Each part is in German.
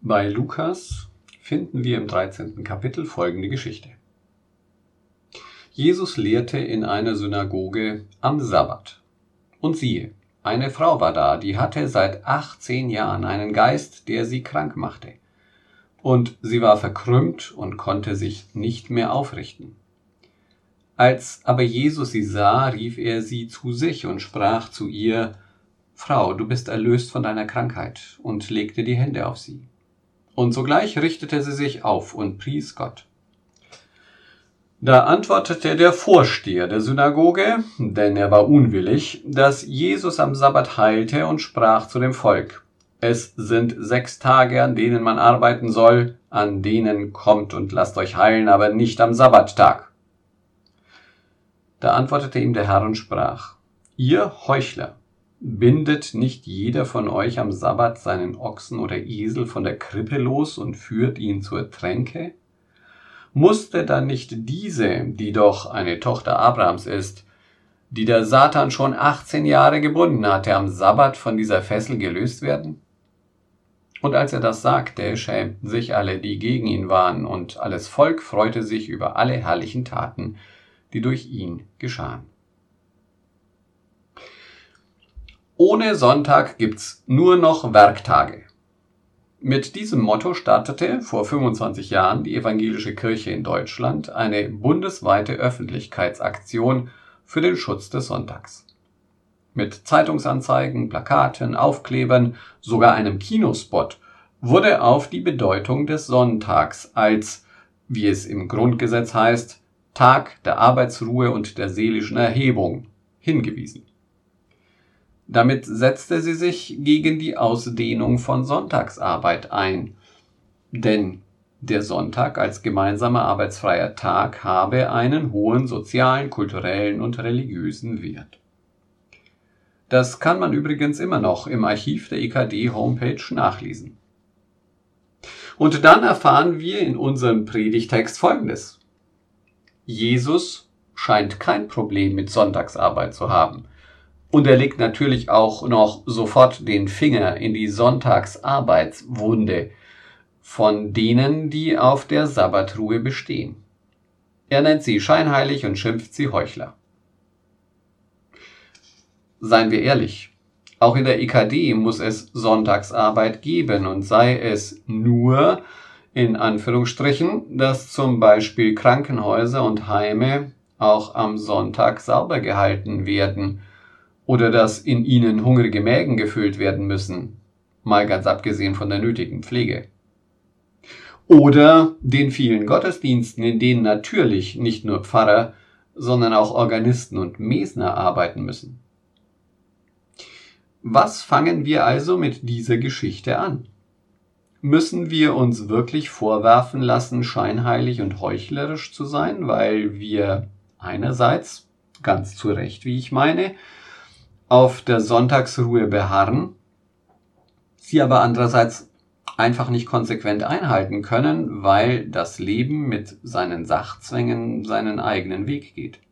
Bei Lukas finden wir im 13. Kapitel folgende Geschichte. Jesus lehrte in einer Synagoge am Sabbat. Und siehe, eine Frau war da, die hatte seit 18 Jahren einen Geist, der sie krank machte. Und sie war verkrümmt und konnte sich nicht mehr aufrichten. Als aber Jesus sie sah, rief er sie zu sich und sprach zu ihr: Frau, du bist erlöst von deiner Krankheit, und legte die Hände auf sie. Und sogleich richtete sie sich auf und pries Gott. Da antwortete der Vorsteher der Synagoge, denn er war unwillig, dass Jesus am Sabbat heilte, und sprach zu dem Volk: Es sind 6 Tage, an denen man arbeiten soll, an denen kommt und lasst euch heilen, aber nicht am Sabbattag. Da antwortete ihm der Herr und sprach: Ihr Heuchler, bindet nicht jeder von euch am Sabbat seinen Ochsen oder Esel von der Krippe los und führt ihn zur Tränke? Musste dann nicht diese, die doch eine Tochter Abrahams ist, die der Satan schon 18 Jahre gebunden hatte, am Sabbat von dieser Fessel gelöst werden? Und als er das sagte, schämten sich alle, die gegen ihn waren, und alles Volk freute sich über alle herrlichen Taten, die durch ihn geschahen. Ohne Sonntag gibt's nur noch Werktage. Mit diesem Motto startete vor 25 Jahren die Evangelische Kirche in Deutschland eine bundesweite Öffentlichkeitsaktion für den Schutz des Sonntags. Mit Zeitungsanzeigen, Plakaten, Aufklebern, sogar einem Kinospot wurde auf die Bedeutung des Sonntags als, wie es im Grundgesetz heißt, Tag der Arbeitsruhe und der seelischen Erhebung hingewiesen. Damit setzte sie sich gegen die Ausdehnung von Sonntagsarbeit ein, denn der Sonntag als gemeinsamer arbeitsfreier Tag habe einen hohen sozialen, kulturellen und religiösen Wert. Das kann man übrigens immer noch im Archiv der EKD-Homepage nachlesen. Und dann erfahren wir in unserem Predigtext Folgendes: Jesus scheint kein Problem mit Sonntagsarbeit zu haben. Und er legt natürlich auch noch sofort den Finger in die Sonntagsarbeitswunde von denen, die auf der Sabbatruhe bestehen. Er nennt sie scheinheilig und schimpft sie Heuchler. Seien wir ehrlich, auch in der EKD muss es Sonntagsarbeit geben, und sei es nur, in Anführungsstrichen, dass zum Beispiel Krankenhäuser und Heime auch am Sonntag sauber gehalten werden, oder dass in ihnen hungrige Mägen gefüllt werden müssen, mal ganz abgesehen von der nötigen Pflege. Oder den vielen Gottesdiensten, in denen natürlich nicht nur Pfarrer, sondern auch Organisten und Mesner arbeiten müssen. Was fangen wir also mit dieser Geschichte an? Müssen wir uns wirklich vorwerfen lassen, scheinheilig und heuchlerisch zu sein, weil wir einerseits, ganz zu Recht, wie ich meine, auf der Sonntagsruhe beharren, sie aber andererseits einfach nicht konsequent einhalten können, weil das Leben mit seinen Sachzwängen seinen eigenen Weg geht?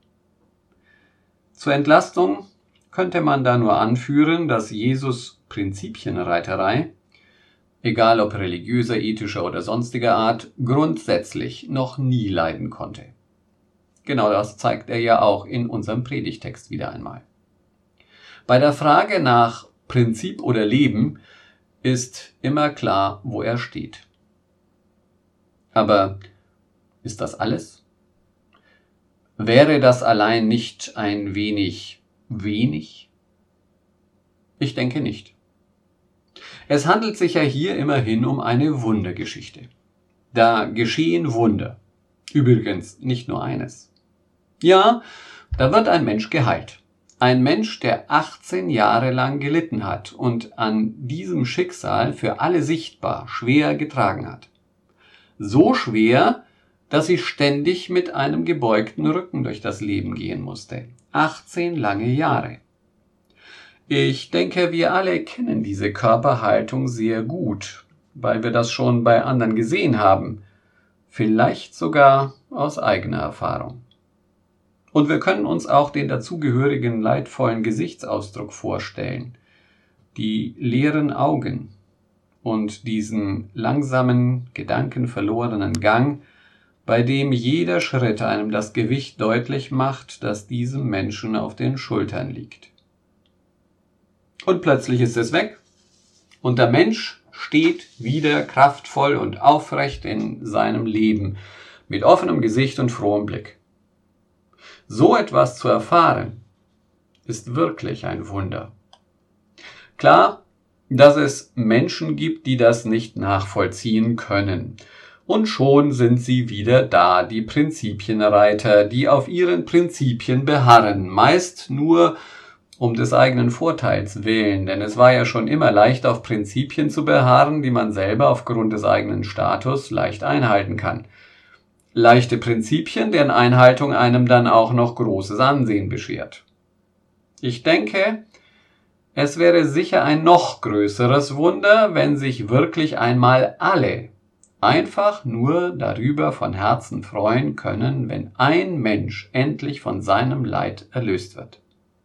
Zur Entlastung könnte man da nur anführen, dass Jesus Prinzipienreiterei, egal ob religiöser, ethischer oder sonstiger Art, grundsätzlich noch nie leiden konnte. Genau das zeigt er ja auch in unserem Predigtext wieder einmal. Bei der Frage nach Prinzip oder Leben ist immer klar, wo er steht. Aber ist das alles? Wäre das allein nicht ein wenig? Ich denke nicht. Es handelt sich ja hier immerhin um eine Wundergeschichte. Da geschehen Wunder. Übrigens nicht nur eines. Ja, da wird ein Mensch geheilt. Ein Mensch, der 18 Jahre lang gelitten hat und an diesem Schicksal für alle sichtbar schwer getragen hat. So schwer, dass sie ständig mit einem gebeugten Rücken durch das Leben gehen musste. 18 lange Jahre. Ich denke, wir alle kennen diese Körperhaltung sehr gut, weil wir das schon bei anderen gesehen haben, vielleicht sogar aus eigener Erfahrung. Und wir können uns auch den dazugehörigen leidvollen Gesichtsausdruck vorstellen, die leeren Augen und diesen langsamen, gedankenverlorenen Gang, bei dem jeder Schritt einem das Gewicht deutlich macht, das diesem Menschen auf den Schultern liegt. Und plötzlich ist es weg und der Mensch steht wieder kraftvoll und aufrecht in seinem Leben, mit offenem Gesicht und frohem Blick. So etwas zu erfahren, ist wirklich ein Wunder. Klar, dass es Menschen gibt, die das nicht nachvollziehen können. Und schon sind sie wieder da, die Prinzipienreiter, die auf ihren Prinzipien beharren, meist nur um des eigenen Vorteils willen, denn es war ja schon immer leicht, auf Prinzipien zu beharren, die man selber aufgrund des eigenen Status leicht einhalten kann. Leichte Prinzipien, deren Einhaltung einem dann auch noch großes Ansehen beschert. Ich denke, es wäre sicher ein noch größeres Wunder, wenn sich wirklich einmal alle einfach nur darüber von Herzen freuen können, wenn ein Mensch endlich von seinem Leid erlöst wird.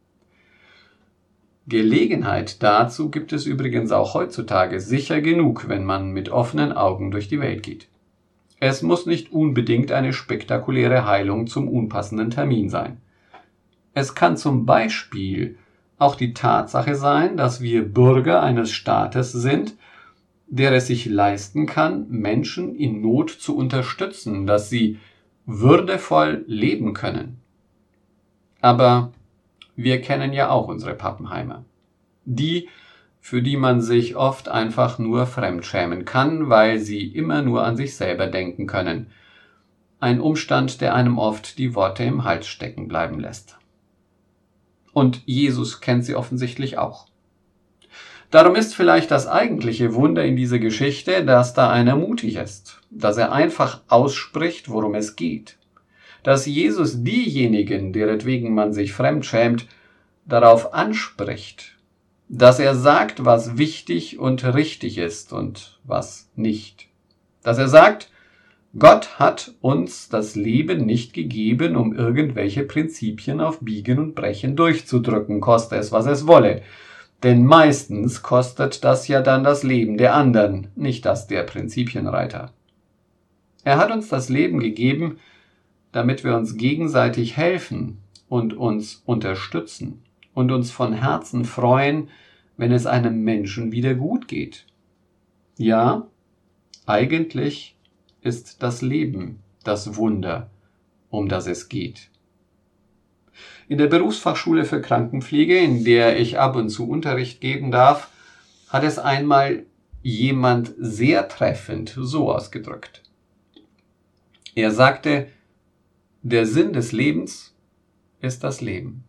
Gelegenheit dazu gibt es übrigens auch heutzutage sicher genug, wenn man mit offenen Augen durch die Welt geht. Es muss nicht unbedingt eine spektakuläre Heilung zum unpassenden Termin sein. Es kann zum Beispiel auch die Tatsache sein, dass wir Bürger eines Staates sind, der es sich leisten kann, Menschen in Not zu unterstützen, dass sie würdevoll leben können. Aber wir kennen ja auch unsere Pappenheimer. Die, für die man sich oft einfach nur fremdschämen kann, weil sie immer nur an sich selber denken können. Ein Umstand, der einem oft die Worte im Hals stecken bleiben lässt. Und Jesus kennt sie offensichtlich auch. Darum ist vielleicht das eigentliche Wunder in dieser Geschichte, dass da einer mutig ist, dass er einfach ausspricht, worum es geht. Dass Jesus diejenigen, deretwegen man sich fremdschämt, darauf anspricht. Dass er sagt, was wichtig und richtig ist und was nicht. Dass er sagt, Gott hat uns das Leben nicht gegeben, um irgendwelche Prinzipien auf Biegen und Brechen durchzudrücken, koste es, was es wolle. Denn meistens kostet das ja dann das Leben der anderen, nicht das der Prinzipienreiter. Er hat uns das Leben gegeben, damit wir uns gegenseitig helfen und uns unterstützen und uns von Herzen freuen, wenn es einem Menschen wieder gut geht. Ja, eigentlich ist das Leben das Wunder, um das es geht. In der Berufsfachschule für Krankenpflege, in der ich ab und zu Unterricht geben darf, hat es einmal jemand sehr treffend so ausgedrückt. Er sagte, der Sinn des Lebens ist das Leben.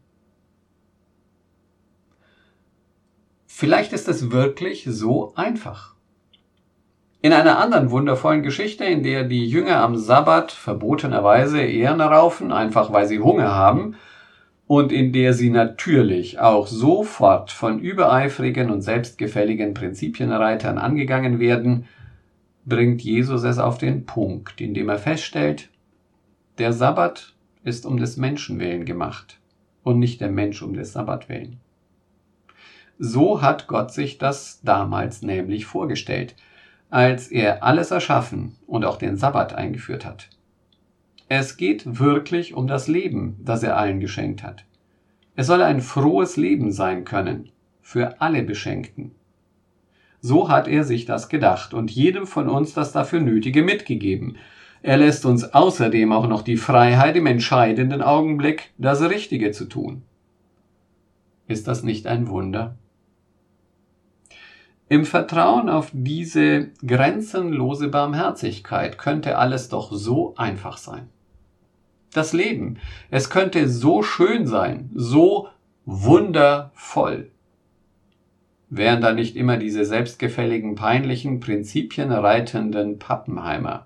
Vielleicht ist es wirklich so einfach. In einer anderen wundervollen Geschichte, in der die Jünger am Sabbat verbotenerweise Ehren raufen, einfach weil sie Hunger haben, und in der sie natürlich auch sofort von übereifrigen und selbstgefälligen Prinzipienreitern angegangen werden, bringt Jesus es auf den Punkt, indem er feststellt, der Sabbat ist um des Menschen willen gemacht und nicht der Mensch um des Sabbat willen. So hat Gott sich das damals nämlich vorgestellt, als er alles erschaffen und auch den Sabbat eingeführt hat. Es geht wirklich um das Leben, das er allen geschenkt hat. Es soll ein frohes Leben sein können, für alle Beschenkten. So hat er sich das gedacht und jedem von uns das dafür Nötige mitgegeben. Er lässt uns außerdem auch noch die Freiheit, im entscheidenden Augenblick das Richtige zu tun. Ist das nicht ein Wunder? Im Vertrauen auf diese grenzenlose Barmherzigkeit könnte alles doch so einfach sein. Das Leben, es könnte so schön sein, so wundervoll. Wären da nicht immer diese selbstgefälligen, peinlichen, prinzipienreitenden Pappenheimer.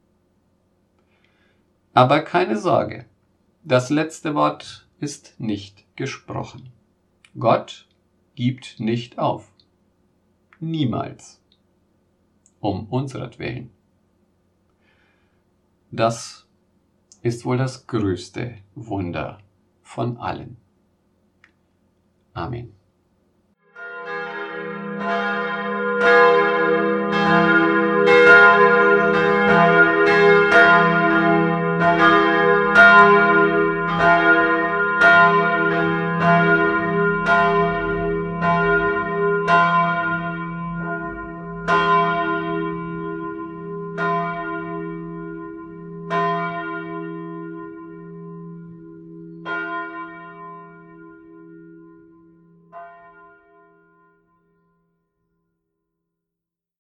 Aber keine Sorge, das letzte Wort ist nicht gesprochen. Gott gibt nicht auf. Niemals. Um unseretwillen. Das ist wohl das größte Wunder von allen. Amen.